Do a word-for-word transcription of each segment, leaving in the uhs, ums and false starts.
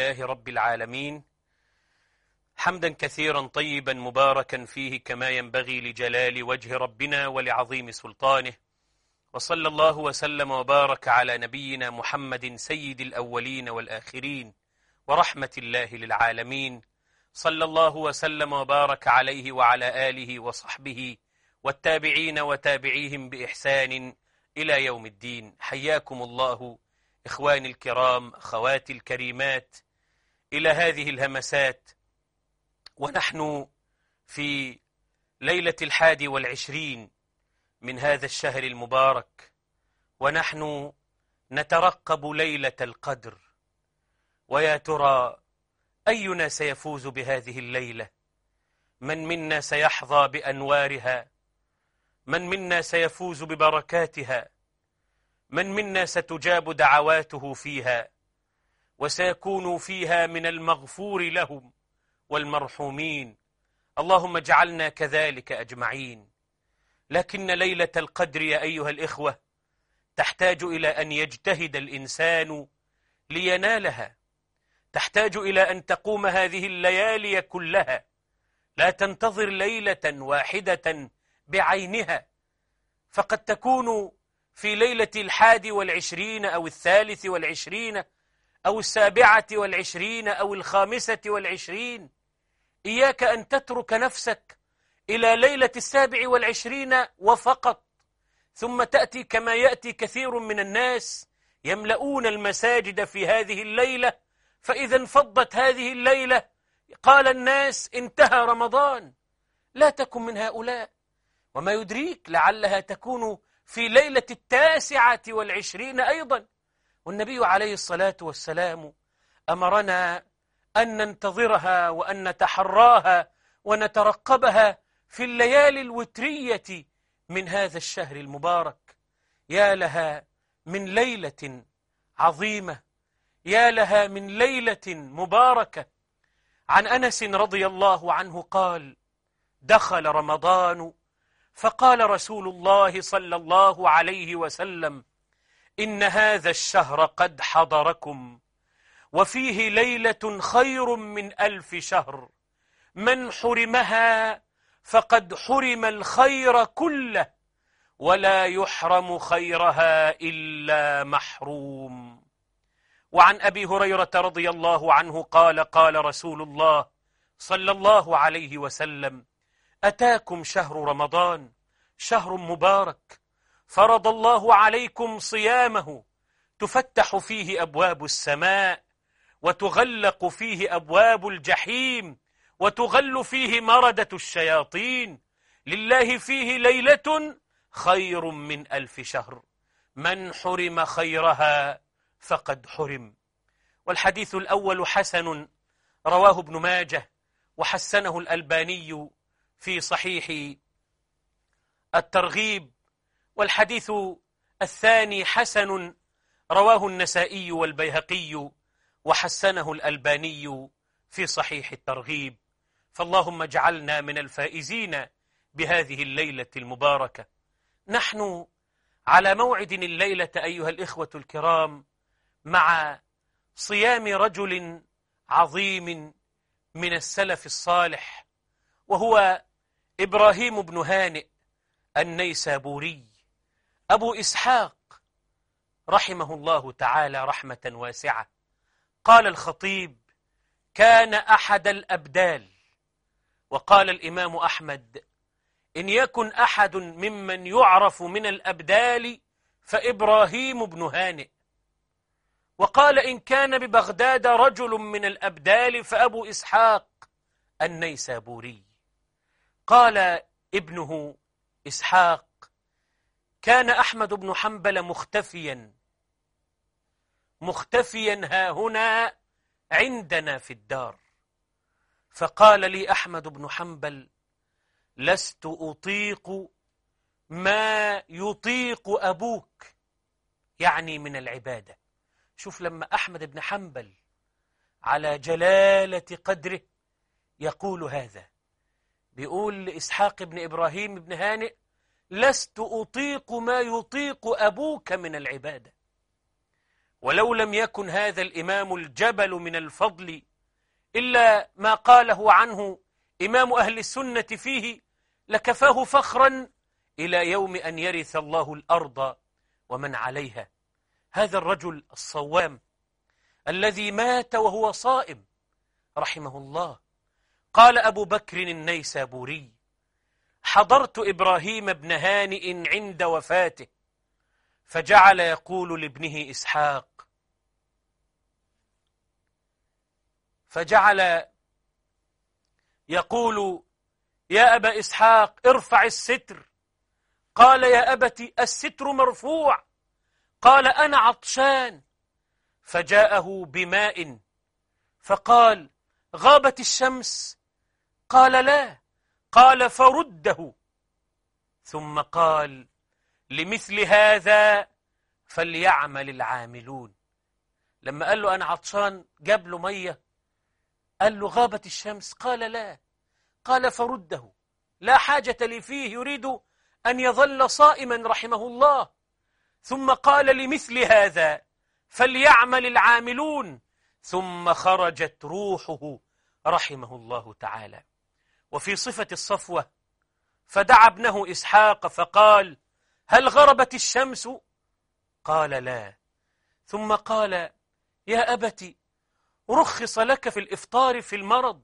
لله رب العالمين، حمدا كثيرا طيبا مباركا فيه كما ينبغي لجلال وجه ربنا ولعظيم سلطانه، وصلى الله وسلم وبارك على نبينا محمد سيد الأولين والآخرين ورحمة الله للعالمين. صلى الله وسلم وبارك عليه وعلى آله وصحبه والتابعين وتابعيهم بإحسان إلى يوم الدين. حياكم الله إخواني الكرام، أخواتي الكريمات، إلى هذه الهمسات ونحن في ليلة الحادي والعشرين من هذا الشهر المبارك، ونحن نترقب ليلة القدر. ويا ترى أينا سيفوز بهذه الليلة؟ من منا سيحظى بأنوارها؟ من منا سيفوز ببركاتها؟ من منا ستجاب دعواته فيها وسيكون فيها من المغفور لهم والمرحومين؟ اللهم اجعلنا كذلك أجمعين. لكن ليلة القدر يا أيها الإخوة تحتاج إلى أن يجتهد الإنسان لينالها، تحتاج إلى أن تقوم هذه الليالي كلها، لا تنتظر ليلة واحدة بعينها، فقد تكون في ليلة الحادي والعشرين أو الثالث والعشرين أو السابعة والعشرين أو الخامسة والعشرين. إياك أن تترك نفسك إلى ليلة السابع والعشرين وفقط، ثم تأتي كما يأتي كثير من الناس يملؤون المساجد في هذه الليلة، فإذا انفضت هذه الليلة قال الناس انتهى رمضان. لا تكن من هؤلاء، وما يدريك لعلها تكون في ليلة التاسعة والعشرين أيضا. والنبي عليه الصلاة والسلام أمرنا أن ننتظرها وأن نتحراها ونترقبها في الليالي الوترية من هذا الشهر المبارك. يا لها من ليلة عظيمة، يا لها من ليلة مباركة. عن أنس رضي الله عنه قال: دخل رمضان فقال رسول الله صلى الله عليه وسلم: إن هذا الشهر قد حضركم وفيه ليلة خير من ألف شهر، من حرمها فقد حرم الخير كله، ولا يحرم خيرها إلا محروم. وعن أبي هريرة رضي الله عنه قال: قال رسول الله صلى الله عليه وسلم: أتاكم شهر رمضان، شهر مبارك، فرض الله عليكم صيامه، تفتح فيه أبواب السماء وتغلق فيه أبواب الجحيم وتغل فيه مردة الشياطين، لله فيه ليلة خير من ألف شهر، من حرم خيرها فقد حرم. والحديث الأول حسن، رواه ابن ماجه وحسنه الألباني في صحيح الترغيب. والحديث الثاني حسن، رواه النسائي والبيهقي وحسنه الألباني في صحيح الترغيب. فاللهم اجعلنا من الفائزين بهذه الليلة المباركة. نحن على موعد الليلة أيها الإخوة الكرام مع صيام رجل عظيم من السلف الصالح، وهو إبراهيم بن هانئ النيسابوري أبو إسحاق رحمه الله تعالى رحمة واسعة. قال الخطيب: كان أحد الأبدال. وقال الإمام أحمد: إن يكن أحد ممن يعرف من الأبدال فإبراهيم بن هانئ. وقال: إن كان ببغداد رجل من الأبدال فأبو إسحاق النيسابوري. قال ابنه إسحاق: كان أحمد بن حنبل مختفيا مختفيا ها هنا عندنا في الدار، فقال لي أحمد بن حنبل: لست أطيق ما يطيق أبوك، يعني من العبادة. شوف لما أحمد بن حنبل على جلالة قدره يقول هذا، بيقول لإسحاق بن إبراهيم بن هانئ: لست أطيق ما يطيق أبوك من العبادة. ولو لم يكن هذا الإمام الجبل من الفضل إلا ما قاله عنه إمام أهل السنة فيه لكفاه فخرا إلى يوم أن يرث الله الأرض ومن عليها. هذا الرجل الصوام الذي مات وهو صائم رحمه الله. قال أبو بكر النيسابوري: حضرت إبراهيم بن هانئ عند وفاته فجعل يقول لابنه إسحاق فجعل يقول: يا أبا إسحاق ارفع الستر. قال: يا أبت الستر مرفوع. قال: أنا عطشان. فجاءه بماء فقال: غابت الشمس؟ قال: لا. قال: فرده. ثم قال: لمثل هذا فليعمل العاملون. لما قال له أنا عطشان جاب له مية، قال له: غابت الشمس؟ قال: لا. قال: فرده. لا حاجة لي فيه، يريد أن يظل صائما رحمه الله. ثم قال: لمثل هذا فليعمل العاملون. ثم خرجت روحه رحمه الله تعالى. وفي صفة الصفوة: فدعا ابنه إسحاق فقال: هل غربت الشمس؟ قال: لا. ثم قال: يا أبت رخص لك في الإفطار في المرض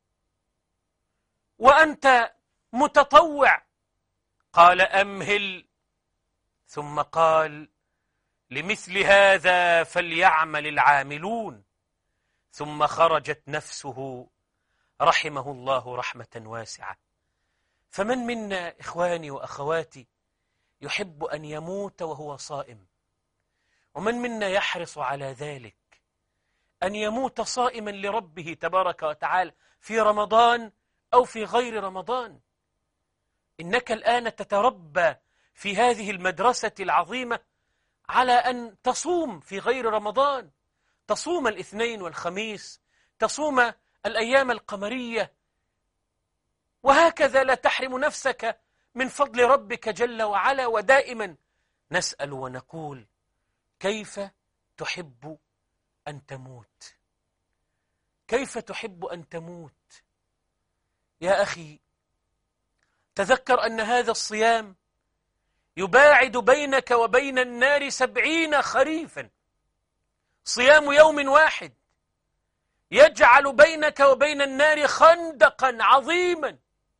وأنت متطوع. قال: أمهل. ثم قال: لمثل هذا فليعمل العاملون. ثم خرجت نفسه رحمه الله رحمة واسعة. فمن منا إخواني وأخواتي يحب أن يموت وهو صائم؟ ومن منا يحرص على ذلك أن يموت صائما لربه تبارك وتعالى في رمضان أو في غير رمضان؟ إنك الآن تتربى في هذه المدرسة العظيمة على أن تصوم في غير رمضان، تصوم الاثنين والخميس، تصوم الأيام القمرية، وهكذا لا تحرم نفسك من فضل ربك جل وعلا. ودائما نسأل ونقول: كيف تحب أن تموت؟ كيف تحب أن تموت؟ يا أخي، تذكر أن هذا الصيام يباعد بينك وبين النار سبعين خريفا. صيام يوم واحد يجعل بينك وبين النار خندقا عظيما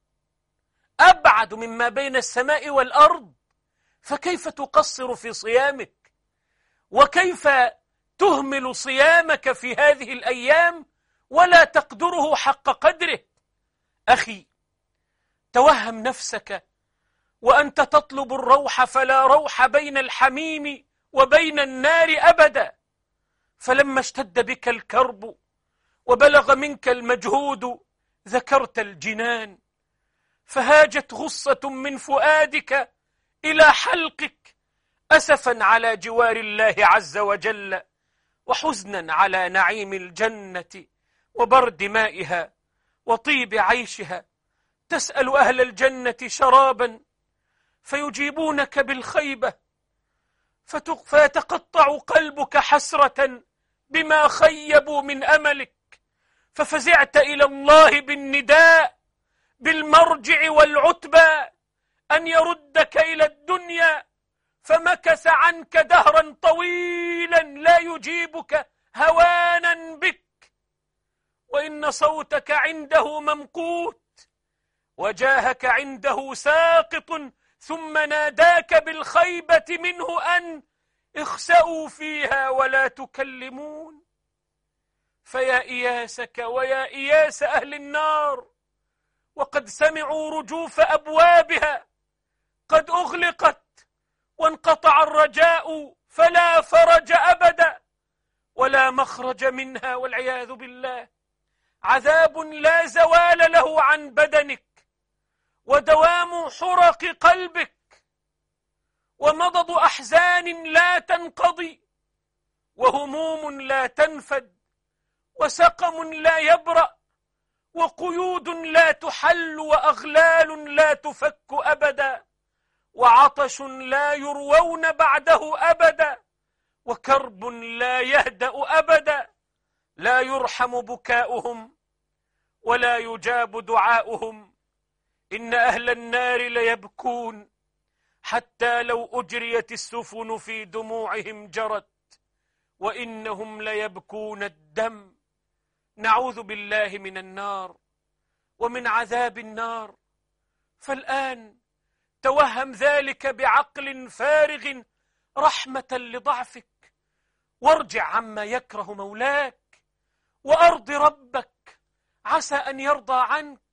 أبعد مما بين السماء والأرض. فكيف تقصر في صيامك؟ وكيف تهمل صيامك في هذه الأيام ولا تقدره حق قدره؟ أخي، توهم نفسك وأنت تطلب الروح فلا روح بين الحميم وبين النار أبدا. فلما اشتد بك الكرب وبلغ منك المجهود ذكرت الجنان، فهاجت غصة من فؤادك إلى حلقك أسفا على جوار الله عز وجل، وحزنا على نعيم الجنة وبرد مائها وطيب عيشها. تسأل أهل الجنة شرابا فيجيبونك بالخيبة، فيتقطع قلبك حسرة بما خيبوا من أملك، ففزعت إلى الله بالنداء بالمرجع والعتبى أن يردك إلى الدنيا، فمكث عنك دهرا طويلا لا يجيبك هوانا بك، وإن صوتك عنده ممقوت وجاهك عنده ساقط، ثم ناداك بالخيبة منه أن اخسأوا فيها ولا تكلمون. فيا إياسك ويا إياس أهل النار، وقد سمعوا رجوف أبوابها قد أغلقت وانقطع الرجاء، فلا فرج أبدا ولا مخرج منها والعياذ بالله. عذاب لا زوال له عن بدنك، ودوام حرق قلبك، ومضض أحزان لا تنقضي، وهموم لا تنفد، وسقم لا يبرأ، وقيود لا تحل، وأغلال لا تفك أبدا، وعطش لا يروون بعده أبدا، وكرب لا يهدأ أبدا، لا يرحم بكاؤهم ولا يجاب دعاؤهم. إن أهل النار ليبكون حتى لو أجريت السفن في دموعهم جرت، وإنهم ليبكون الدم. نعوذ بالله من النار ومن عذاب النار. فالآن توهم ذلك بعقل فارغ رحمة لضعفك، وارجع عما يكره مولاك، وأرض ربك عسى أن يرضى عنك.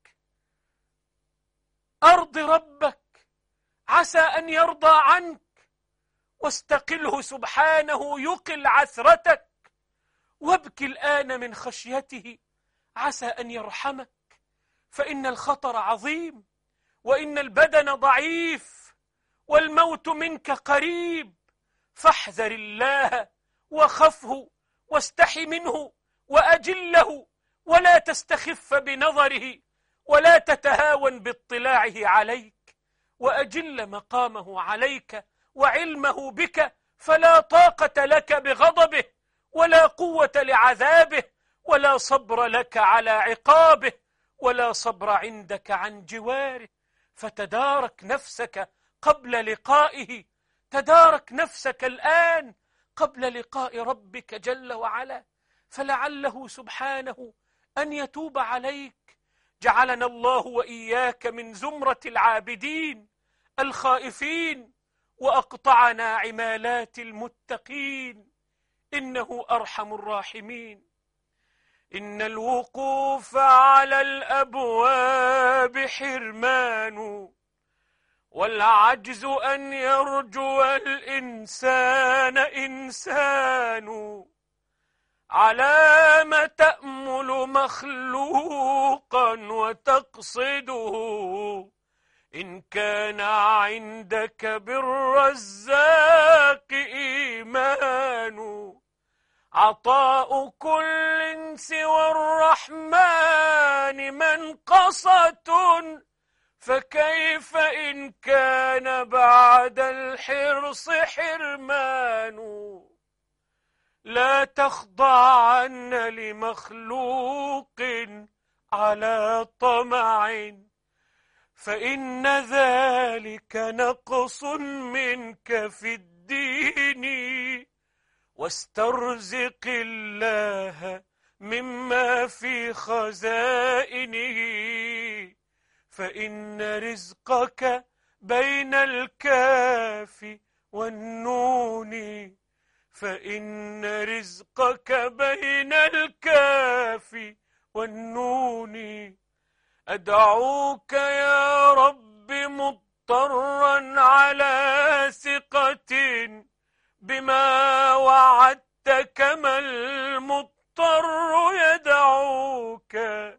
أرض ربك عسى أن يرضى عنك، واستقله سبحانه يقل عثرتك، وابكي الآن من خشيته عسى أن يرحمك. فإن الخطر عظيم، وإن البدن ضعيف، والموت منك قريب. فاحذر الله وخفه واستحي منه وأجله، ولا تستخف بنظره، ولا تتهاون باطلاعه عليك، وأجل مقامه عليك وعلمه بك، فلا طاقة لك بغضبه، ولا قوة لعذابه، ولا صبر لك على عقابه، ولا صبر عندك عن جواره. فتدارك نفسك قبل لقائه، تدارك نفسك الآن قبل لقاء ربك جل وعلا، فلعله سبحانه أن يتوب عليك. جعلنا الله وإياك من زمرة العابدين الخائفين، وأقطعنا عمالات المتقين، إنه أرحم الراحمين. إن الوقوف على الأبواب حرمان، والعجز أن يرجو الإنسان إنسان. على ما تأمل مخلوقا وتقصده، إن كان عندك بالرزاق إيمان. عطاء كل سوى الرحمن منقصة، فكيف إن كان بعد الحرص حرمان. لا تخضعن لمخلوق على طمع، فإن ذلك نقص منك في الدين. واسترزق الله مما في خزائنه، فإن رزقك بين الكاف والنون. فإن رزقك بين الكاف والنون. أدعوك يا رب مضطرا على ثقة بما وعدت، كما المضطر يدعوك.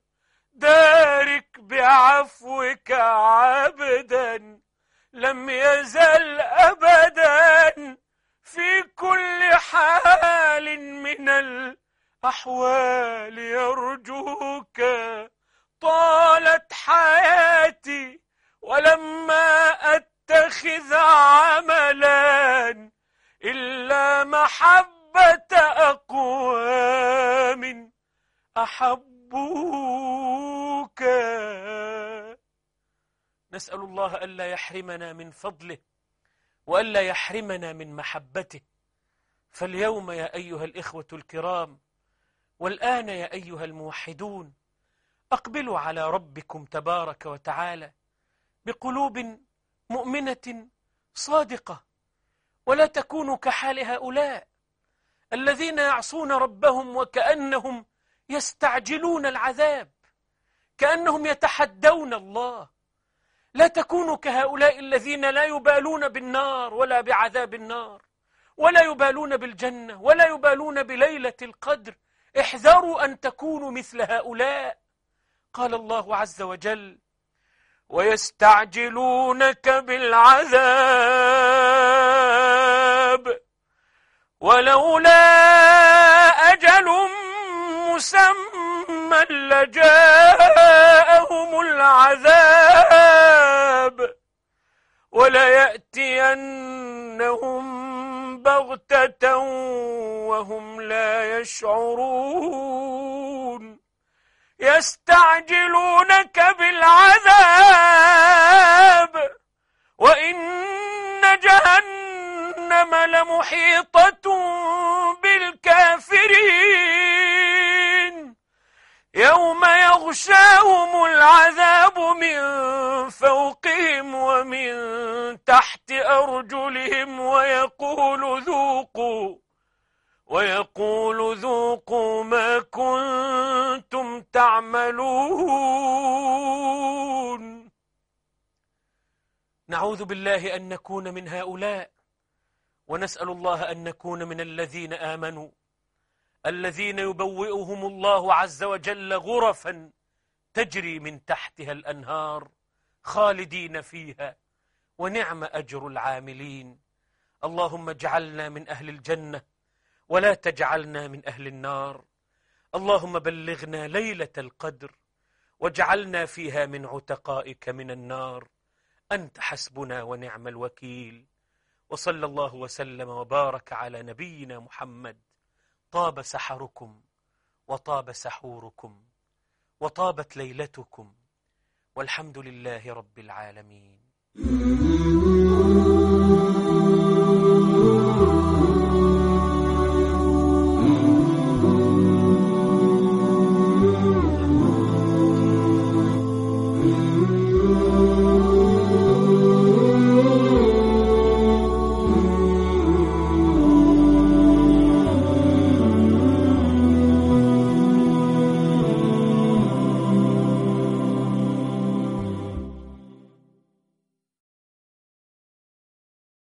دارك بعفوك عبدا لم يزل أبدا في كل حال من الأحوال يرجوك. طالت حياتي ولما أتخذ عملا إلا محبة أقوام أحبوك. نسأل الله ألا يحرمنا من فضله، وألا يحرمنا من محبته. فاليوم يا أيها الإخوة الكرام، والآن يا أيها الموحدون، أقبلوا على ربكم تبارك وتعالى بقلوب مؤمنة صادقة، ولا تكونوا كحال هؤلاء الذين يعصون ربهم وكأنهم يستعجلون العذاب، كأنهم يتحدون الله. لا تكونوا كهؤلاء الذين لا يبالون بالنار ولا بعذاب النار، ولا يبالون بالجنة، ولا يبالون بليلة القدر. احذروا أن تكونوا مثل هؤلاء. قال الله عز وجل: ويستعجلونك بالعذاب ولولا أجل مسمى لجاءهم العذاب وليأتينهم بغتة بغتة وهم لا يشعرون يستعجلونك بالعذاب وإن جهنم لمحيطة بالكافرين يوم يغشاهم العذاب من فوقهم ومن تحت أرجلهم ويقول ذوقوا ويقول ذوقوا ما كنتم تعملون. نعوذ بالله أن نكون من هؤلاء، ونسأل الله أن نكون من الذين آمنوا الذين يبوئهم الله عز وجل غرفا تجري من تحتها الأنهار خالدين فيها ونعم أجر العاملين. اللهم اجعلنا من أهل الجنة ولا تجعلنا من أهل النار. اللهم بلغنا ليلة القدر واجعلنا فيها من عتقائك من النار. أنت حسبنا ونعم الوكيل. وصلى الله وسلم وبارك على نبينا محمد. طاب سحركم وطاب سحوركم وطابت ليلتكم والحمد لله رب العالمين.